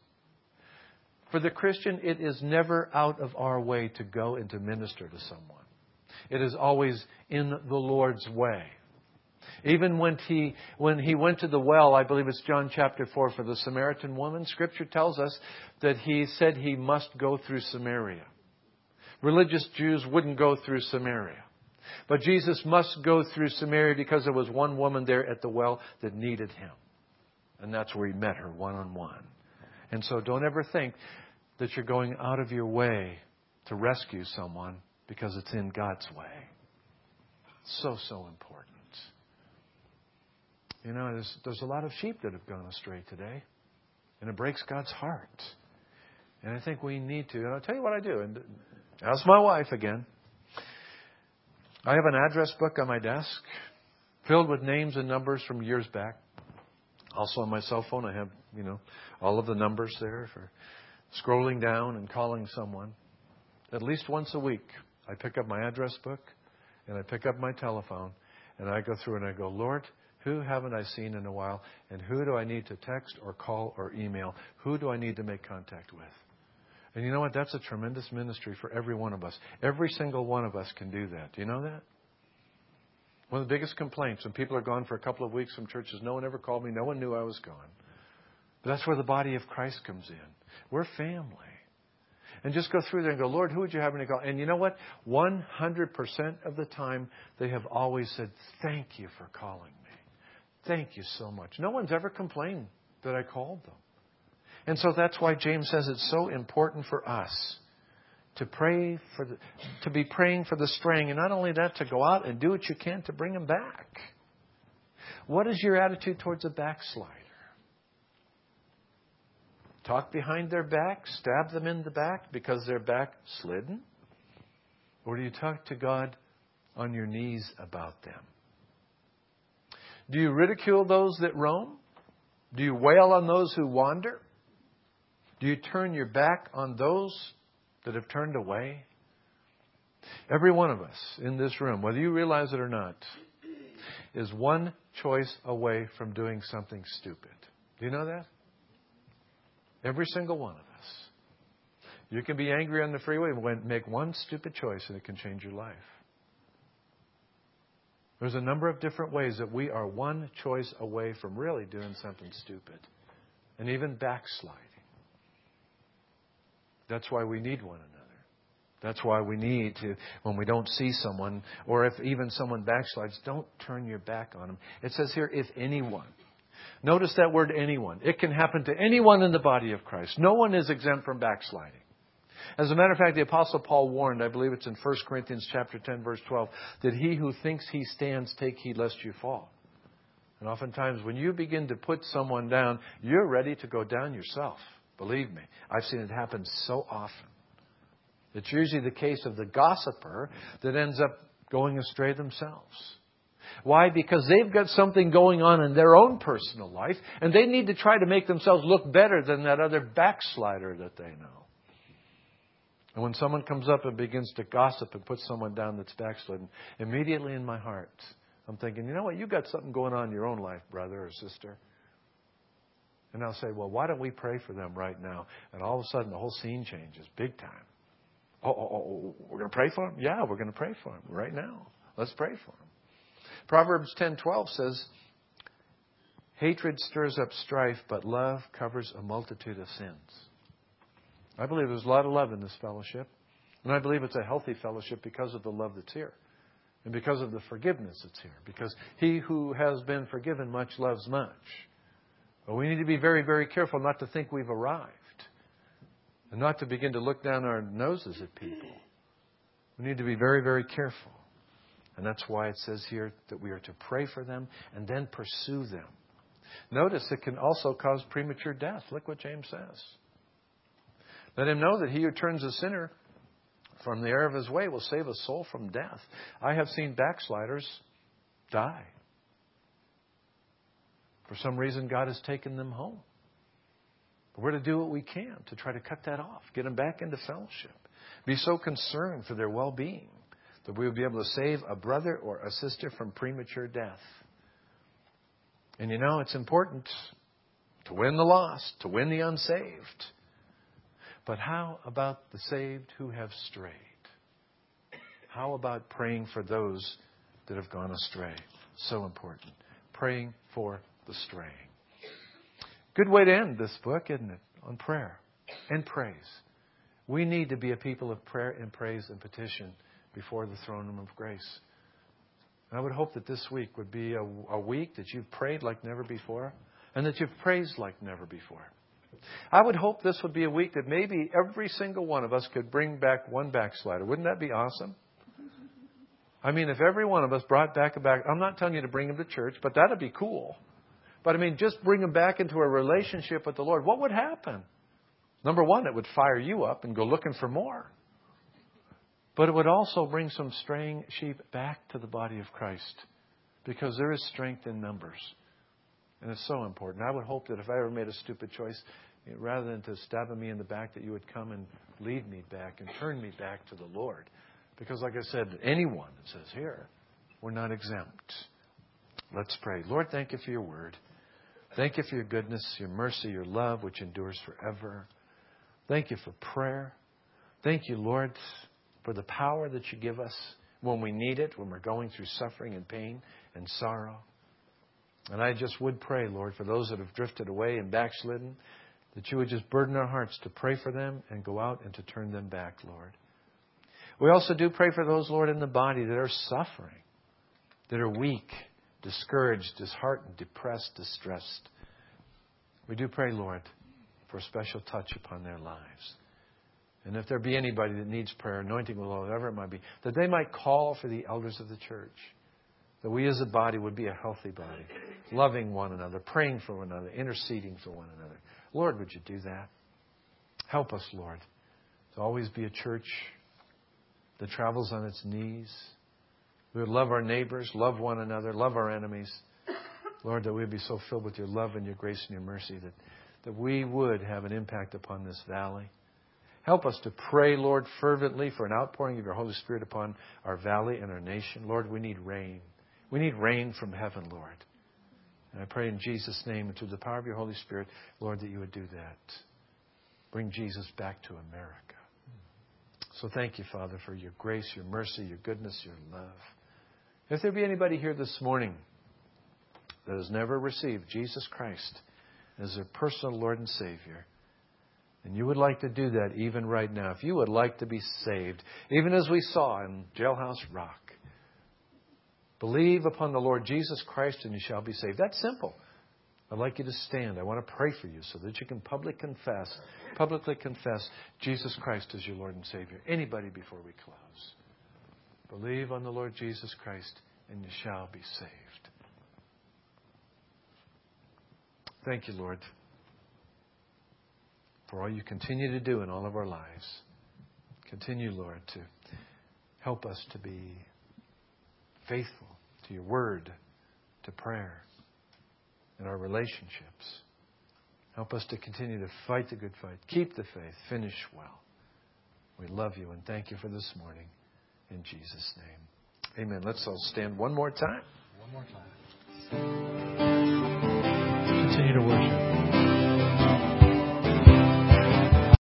For the Christian, it is never out of our way to go and to minister to someone. It is always in the Lord's way. Even when he went to the well, I believe it's John chapter 4, for the Samaritan woman, Scripture tells us that He said He must go through Samaria. Religious Jews wouldn't go through Samaria. But Jesus must go through Samaria because there was one woman there at the well that needed Him. And that's where He met her one-on-one. And so don't ever think that you're going out of your way to rescue someone because it's in God's way. So important. You know, there's a lot of sheep that have gone astray today. And it breaks God's heart. And I think we need to. And I'll tell you what I do. And ask my wife again. I have an address book on my desk filled with names and numbers from years back. Also on my cell phone, I have, all of the numbers there for scrolling down and calling someone. At least once a week, I pick up my address book and I pick up my telephone and I go through and I go, Lord, who haven't I seen in a while? And who do I need to text or call or email? Who do I need to make contact with? And you know what? That's a tremendous ministry for every one of us. Every single one of us can do that. Do you know that? One of the biggest complaints when people are gone for a couple of weeks from churches, no one ever called me. No one knew I was gone. But that's where the body of Christ comes in. We're family. And just go through there and go, Lord, who would you have me to call? And you know what? 100% of the time, they have always said, thank you for calling me. Thank you so much. No one's ever complained that I called them. And so that's why James says it's so important for us to be praying for the straying. And not only that, to go out and do what you can to bring them back. What is your attitude towards a backslider? Talk behind their back, stab them in the back because they're backslidden? Or do you talk to God on your knees about them? Do you ridicule those that roam? Do you wail on those who wander? Do you turn your back on those that have turned away? Every one of us in this room, whether you realize it or not, is one choice away from doing something stupid. Do you know that? Every single one of us. You can be angry on the freeway and make one stupid choice and it can change your life. There's a number of different ways that we are one choice away from really doing something stupid and even backsliding. That's why we need one another. That's why we need to, when we don't see someone, or if even someone backslides, don't turn your back on them. It says here, if anyone. Notice that word anyone. It can happen to anyone in the body of Christ. No one is exempt from backsliding. As a matter of fact, the Apostle Paul warned, I believe it's in 1 Corinthians chapter 10, verse 12, that he who thinks he stands, take heed lest you fall. And oftentimes when you begin to put someone down, you're ready to go down yourself. Believe me, I've seen it happen so often. It's usually the case of the gossiper that ends up going astray themselves. Why? Because they've got something going on in their own personal life, and they need to try to make themselves look better than that other backslider that they know. And when someone comes up and begins to gossip and put someone down that's backslidden, immediately in my heart, I'm thinking, you know what? You've got something going on in your own life, brother or sister. And I'll say, well, why don't we pray for them right now? And all of a sudden, the whole scene changes big time. Oh, we're going to pray for them? Yeah, we're going to pray for them right now. Let's pray for them. Proverbs 10:12 says, hatred stirs up strife, but love covers a multitude of sins. I believe there's a lot of love in this fellowship. And I believe it's a healthy fellowship because of the love that's here. And because of the forgiveness that's here. Because he who has been forgiven much loves much. But we need to be very, very careful not to think we've arrived. And not to begin to look down our noses at people. We need to be very, very careful. And that's why it says here that we are to pray for them and then pursue them. Notice it can also cause premature death. Look what James says. Let him know that he who turns a sinner from the error of his way will save a soul from death. I have seen backsliders die. For some reason, God has taken them home. But we're to do what we can to try to cut that off, get them back into fellowship. Be so concerned for their well-being that we will be able to save a brother or a sister from premature death. And you know, it's important to win the lost, to win the unsaved. But how about the saved who have strayed? How about praying for those that have gone astray? So important. Praying for the straying. Good way to end this book, isn't it? On prayer and praise. We need to be a people of prayer and praise and petition before the throne room of grace. And I would hope that this week would be a week that you've prayed like never before and that you've praised like never before. I would hope this would be a week that maybe every single one of us could bring back one backslider. Wouldn't that be awesome? I mean, if every one of us brought back I'm not telling you to bring them to church, but that'd be cool. But I mean, just bring them back into a relationship with the Lord. What would happen? Number one, it would fire you up and go looking for more. But it would also bring some straying sheep back to the body of Christ. Because there is strength in numbers. And it's so important. I would hope that if I ever made a stupid choice, rather than to stabbing me in the back, that you would come and lead me back and turn me back to the Lord. Because like I said, anyone, it says here, we're not exempt. Let's pray. Lord, thank you for your word. Thank you for your goodness, your mercy, your love, which endures forever. Thank you for prayer. Thank you, Lord, for the power that you give us when we need it, when we're going through suffering and pain and sorrow. And I just would pray, Lord, for those that have drifted away and backslidden, that you would just burden our hearts to pray for them and go out and to turn them back, Lord. We also do pray for those, Lord, in the body that are suffering, that are weak, discouraged, disheartened, depressed, distressed. We do pray, Lord, for a special touch upon their lives. And if there be anybody that needs prayer, anointing with oil, whatever it might be, that they might call for the elders of the church. That we as a body would be a healthy body, loving one another, praying for one another, interceding for one another. Lord, would you do that? Help us, Lord, to always be a church that travels on its knees. We would love our neighbors, love one another, love our enemies. Lord, that we would be so filled with your love and your grace and your mercy that we would have an impact upon this valley. Help us to pray, Lord, fervently for an outpouring of your Holy Spirit upon our valley and our nation. Lord, we need rain. We need rain from heaven, Lord. And I pray in Jesus' name and through the power of your Holy Spirit, Lord, that you would do that. Bring Jesus back to America. So thank you, Father, for your grace, your mercy, your goodness, your love. If there be anybody here this morning that has never received Jesus Christ as their personal Lord and Savior, and you would like to do that even right now, if you would like to be saved, even as we saw in Jailhouse Rock, believe upon the Lord Jesus Christ and you shall be saved. That's simple. I'd like you to stand. I want to pray for you so that you can publicly confess Jesus Christ as your Lord and Savior. Anybody before we close. Believe on the Lord Jesus Christ and you shall be saved. Thank you, Lord, for all you continue to do in all of our lives. Continue, Lord, to help us to be faithful to your word, to prayer, in our relationships. Help us to continue to fight the good fight, keep the faith, finish well. We love you and thank you for this morning. In Jesus' name. Amen. Let's all stand one more time. Continue to worship.